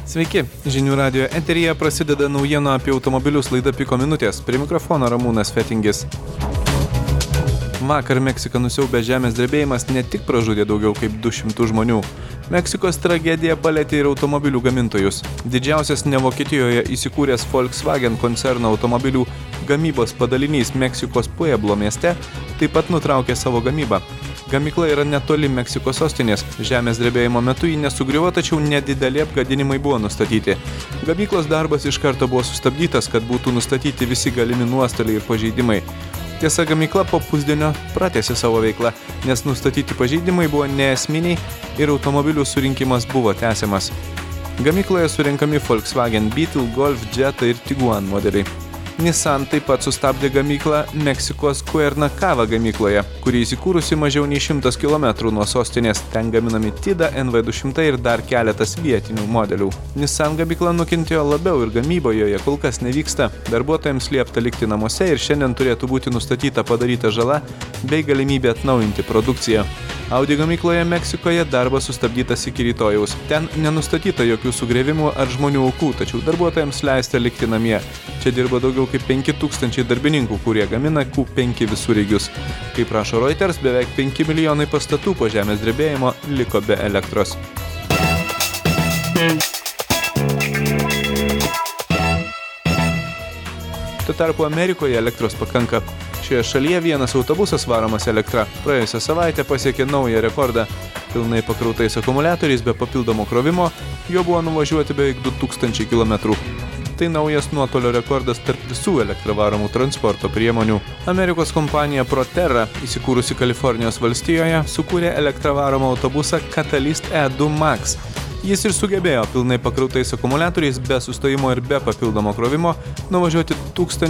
Sveiki, Žinių radijo eteryje prasideda naujienų apie automobilius laida Piko minutės. Prie mikrofono Ramūnas Fetingis. Vakar Meksiką nusiaubė žemės drebėjimas ne tik pražudė daugiau kaip 200 žmonių. Meksikos tragedija palėtė ir automobilių gamintojus. Didžiausias ne Vokietijoje įsikūręs Volkswagen koncerno automobilių gamybos padalinys Meksikos Pueblo mieste taip pat nutraukė savo gamybą. Gamykla yra netoli Meksikos sostinės. Žemės drebėjimo metu ji nesugriuvo, tačiau nedideli apgadinimai buvo nustatyti. Gamyklos darbas iš karto buvo sustabdytas, kad būtų nustatyti visi galimi nuostoliai ir pažeidimai. Tiesa, gamykla po pusdienio pratęsė savo veiklą, nes nustatyti pažeidimai buvo neesminiai ir automobilių surinkimas buvo tęsiamas. Gamykloje surinkami Volkswagen Beetle, Golf, Jetta ir Tiguan modeliai. Nissan taip pat sustabdė gamyklą Meksikos Cuernavaca gamykloje, kuri įsikūrusi mažiau nei 100 km nuo sostinės. Ten gaminami Tida, NV200 ir dar keletas vietinių modelių. Nissan gamykla nukentėjo labiau ir gamyba joje kol kas nevyksta. Darbuotojams liepta likti namuose ir šiandien turėtų būti nustatyta padaryta žala bei galimybė atnaujinti produkciją. Audi gamykloje Meksikoje darbas sustabdytas iki rytojaus. Ten nenustatyta jokių sugrievimų ar žmonių aukų, tačiau darbuotojams leista likti namie. Čia dirba daugiau kaip 5000 darbininkų, kurie gamina Q5 visureigius. Kaip rašo Reuters, beveik 5 milijonai pastatų po žemės drebėjimo liko be elektros. Tuo tarpu Amerikoje elektros pakanka. Šioje šalyje vienas autobusas varomas elektra praėjusią savaitę pasiekė naują rekordą. Pilnai pakrautais akumuliatoriais be papildomo krovimo jo buvo nuvažiuoti beveik 2000 km. Tai naujas nuotolio rekordas tarp visų elektravaromų transporto priemonių. Amerikos kompanija Proterra, įsikūrusi Kalifornijos valstijoje, sukūrė elektravaromą autobusą Catalyst E2 Max. Jis ir sugebėjo pilnai pakrautais akumuliatoriais be sustojimo ir be papildomo krovimo nuvažiuoti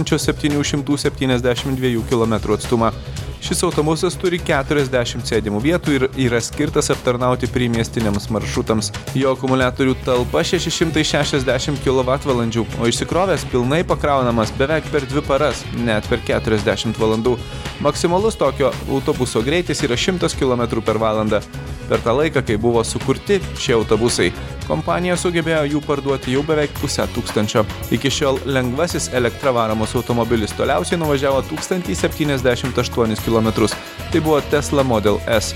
1772 km atstumą. Šis autobusas turi 40 sėdimų vietų ir yra skirtas aptarnauti priemiestiniams maršrutams. Jo akumuliatorių talpa 660 kWh, o išsikrovęs pilnai pakraunamas beveik per 2 paras, net per 40 valandų. Maksimalus tokio autobuso greitis yra 100 km/h. Per tą laiką, kai buvo sukurti šie autobusai, kompanija sugebėjo jų parduoti jau beveik 500. Iki šiol lengvasis elektravaromas automobilis toliausiai nuvažiavo 1078 km. Tai buvo Tesla Model S.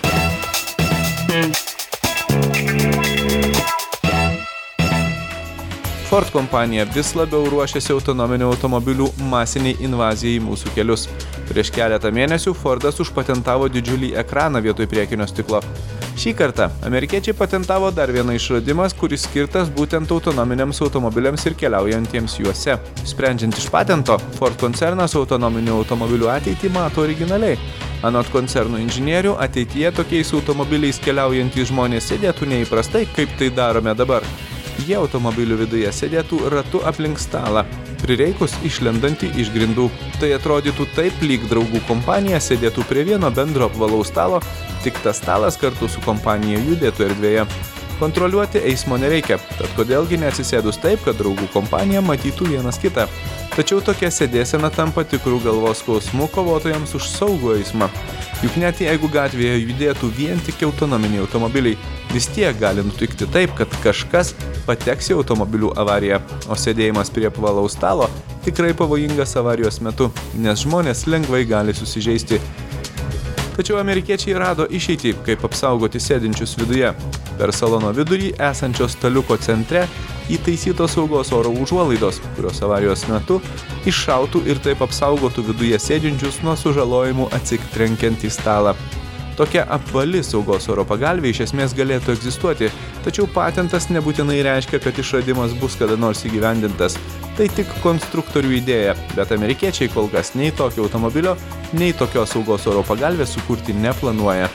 Ford kompanija vis labiau ruošiasi autonominių automobilių masiniai invazijai į mūsų kelius. Prieš keletą mėnesių Fordas užpatentavo didžiulį ekraną vietoj priekinio stiklo. Šį kartą amerikiečiai patentavo dar vieną išradimas, kuris skirtas būtent autonominiams automobiliams ir keliaujantiems juose. Sprendžiant iš patento, Ford koncernas autonominių automobilių ateitį mato originaliai. Anot koncerno inžinierių, ateityje tokiais automobiliais keliaujantys žmonės sėdėtų neįprastai, kaip tai darome dabar. Jie automobilių viduje sėdėtų ratu aplink stalą, prireikus išlendantį iš grindų. Tai atrodytų taip, lyg draugų kompanija sėdėtų prie vieno bendro apvalaus stalo, tik tas stalas kartu su kompanija judėtų erdvėje. Kontroliuoti eismo nereikia, tad kodėlgi neatsisėdus taip, kad draugų kompanija matytų vienas kitą. Tačiau tokia sėdėsena tampa tikrų galvos skausmų kovotojams už saugų eismą. Juk net jeigu gatvėje judėtų vien tik autonominiai automobiliai, vis tiek gali nutikti taip, kad kažkas pateks į automobilių avariją, o sėdėjimas prie apvalaus stalo tikrai pavojingas avarijos metu, nes žmonės lengvai gali susižeisti. Tačiau amerikiečiai rado išeitį, kaip apsaugoti sėdinčius viduje. Per salono vidurį esančio staliuko centre įtaisytos saugos oro užuolaidos, kurios avarijos metu iššautų ir taip apsaugotų viduje sėdinčius nuo sužalojimų atsitrenkiant į stalą. Tokia apvali saugos oro pagalvė iš esmės galėtų egzistuoti, tačiau patentas nebūtinai reiškia, kad išradimas bus kada nors įgyvendintas. Tai tik konstruktorių idėja, bet amerikiečiai kol kas nei tokio automobilio, nei tokios saugos oro pagalvės sukurti neplanuoja.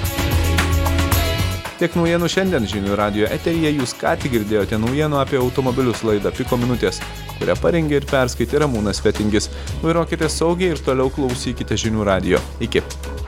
Tiek naujienų šiandien Žinių radijo eteryje jūs ką tik girdėjote naujienų apie automobilius laidą Piko minutės, kurią parengė ir perskaitė Ramūnas Fetingis. Vairuokite saugiai ir toliau klausykite Žinių radijo. Iki.